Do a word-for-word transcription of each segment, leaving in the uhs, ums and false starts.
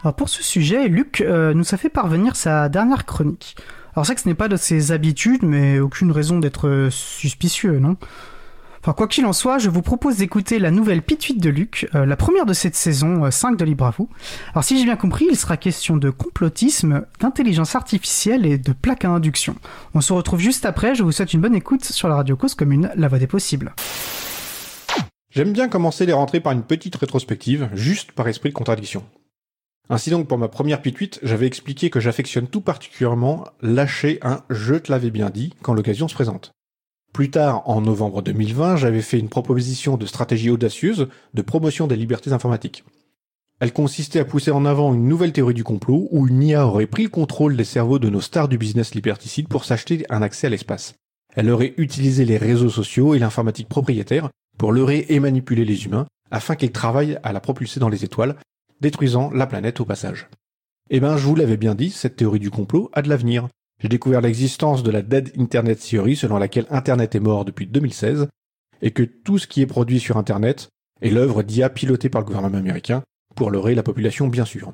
Alors pour ce sujet, Luc euh, nous a fait parvenir sa dernière chronique. Alors c'est que ce n'est pas de ses habitudes, mais aucune raison d'être suspicieux, non ? Enfin, quoi qu'il en soit, je vous propose d'écouter la nouvelle pituite de Luc, euh, la première de cette saison euh, cinq de Libre à vous. Alors si j'ai bien compris, il sera question de complotisme, d'intelligence artificielle et de plaques à induction. On se retrouve juste après, je vous souhaite une bonne écoute sur la radio Cause Commune, la voix des possibles. J'aime bien commencer les rentrées par une petite rétrospective, juste par esprit de contradiction. Ainsi donc, pour ma première pituite, j'avais expliqué que j'affectionne tout particulièrement lâcher un « je te l'avais bien dit » quand l'occasion se présente. Plus tard, en novembre deux mille vingt, j'avais fait une proposition de stratégie audacieuse de promotion des libertés informatiques. Elle consistait à pousser en avant une nouvelle théorie du complot où une I A aurait pris le contrôle des cerveaux de nos stars du business liberticide pour s'acheter un accès à l'espace. Elle aurait utilisé les réseaux sociaux et l'informatique propriétaire pour leurrer et manipuler les humains afin qu'ils travaillent à la propulser dans les étoiles, détruisant la planète au passage. Eh ben, je vous l'avais bien dit, cette théorie du complot a de l'avenir. J'ai découvert l'existence de la Dead Internet Theory selon laquelle Internet est mort depuis deux mille seize et que tout ce qui est produit sur Internet est l'œuvre d'I A pilotée par le gouvernement américain pour leurrer la population bien sûr.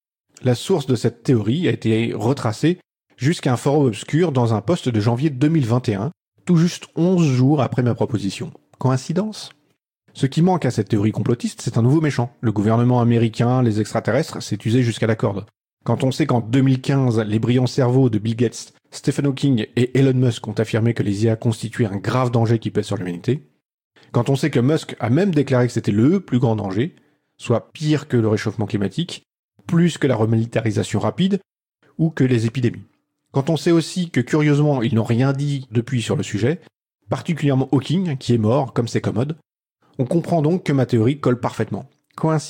La source de cette théorie a été retracée jusqu'à un forum obscur dans un post de janvier deux mille vingt et un, tout juste onze jours après ma proposition. Coïncidence ? Ce qui manque à cette théorie complotiste, c'est un nouveau méchant. Le gouvernement américain, les extraterrestres, s'est usé jusqu'à la corde. Quand on sait qu'en deux mille quinze, les brillants cerveaux de Bill Gates, Stephen Hawking et Elon Musk ont affirmé que les I A constituaient un grave danger qui pèse sur l'humanité, quand on sait que Musk a même déclaré que c'était le plus grand danger, soit pire que le réchauffement climatique, plus que la remilitarisation rapide, ou que les épidémies. Quand on sait aussi que curieusement, ils n'ont rien dit depuis sur le sujet, particulièrement Hawking, qui est mort, comme c'est commode, on comprend donc que ma théorie colle parfaitement. Coïncidence ?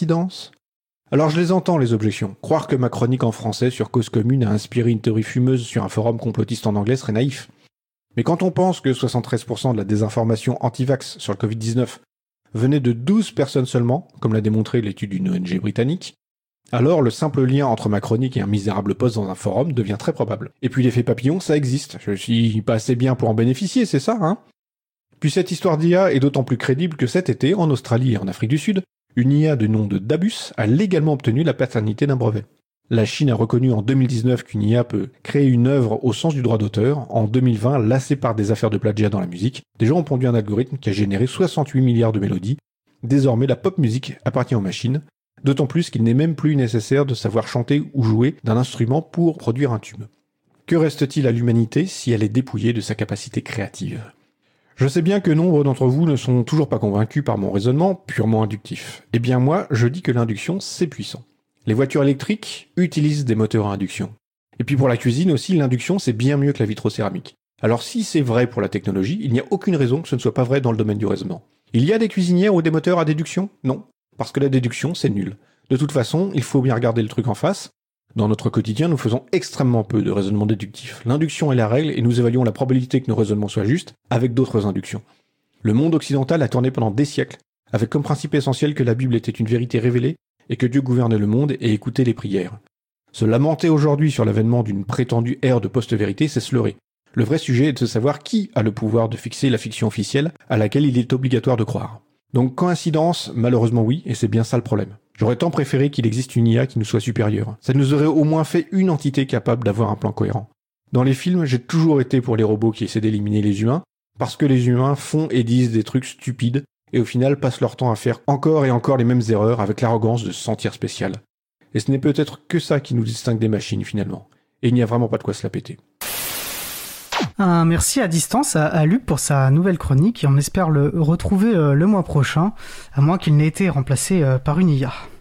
Alors je les entends, les objections. Croire que ma chronique en français sur Cause Commune a inspiré une théorie fumeuse sur un forum complotiste en anglais serait naïf. Mais quand on pense que soixante-treize pour cent de la désinformation anti-vax sur le covid dix-neuf venait de douze personnes seulement, comme l'a démontré l'étude d'une O N G britannique, alors le simple lien entre ma chronique et un misérable post dans un forum devient très probable. Et puis l'effet papillon, ça existe. Je suis pas assez bien pour en bénéficier, c'est ça, hein ? Puis cette histoire d'I A est d'autant plus crédible que cet été, en Australie et en Afrique du Sud, une I A de nom de Dabus a légalement obtenu la paternité d'un brevet. La Chine a reconnu en deux mille dix-neuf qu'une I A peut créer une œuvre au sens du droit d'auteur. En deux mille vingt, lassés par des affaires de plagiat dans la musique, des gens ont pondu un algorithme qui a généré soixante-huit milliards de mélodies. Désormais, la pop musique appartient aux machines, d'autant plus qu'il n'est même plus nécessaire de savoir chanter ou jouer d'un instrument pour produire un tube. Que reste-t-il à l'humanité si elle est dépouillée de sa capacité créative ? Je sais bien que nombre d'entre vous ne sont toujours pas convaincus par mon raisonnement purement inductif. Eh bien moi, je dis que l'induction, c'est puissant. Les voitures électriques utilisent des moteurs à induction. Et puis pour la cuisine aussi, l'induction, c'est bien mieux que la vitrocéramique. Alors si c'est vrai pour la technologie, il n'y a aucune raison que ce ne soit pas vrai dans le domaine du raisonnement. Il y a des cuisinières ou des moteurs à déduction ? Non. Parce que la déduction, c'est nul. De toute façon, il faut bien regarder le truc en face. Dans notre quotidien, nous faisons extrêmement peu de raisonnement déductif. L'induction est la règle et nous évaluons la probabilité que nos raisonnements soient justes avec d'autres inductions. Le monde occidental a tourné pendant des siècles, avec comme principe essentiel que la Bible était une vérité révélée et que Dieu gouvernait le monde et écoutait les prières. Se lamenter aujourd'hui sur l'avènement d'une prétendue ère de post-vérité, c'est se leurrer. Le vrai sujet est de savoir qui a le pouvoir de fixer la fiction officielle à laquelle il est obligatoire de croire. Donc coïncidence, malheureusement oui, et c'est bien ça le problème. J'aurais tant préféré qu'il existe une I A qui nous soit supérieure. Ça nous aurait au moins fait une entité capable d'avoir un plan cohérent. Dans les films, j'ai toujours été pour les robots qui essaient d'éliminer les humains, parce que les humains font et disent des trucs stupides, et au final passent leur temps à faire encore et encore les mêmes erreurs avec l'arrogance de se sentir spécial. Et ce n'est peut-être que ça qui nous distingue des machines finalement. Et il n'y a vraiment pas de quoi se la péter. Un merci à distance à, à Luc pour sa nouvelle chronique et on espère le retrouver euh, le mois prochain, à moins qu'il n'ait été remplacé euh, par une I A.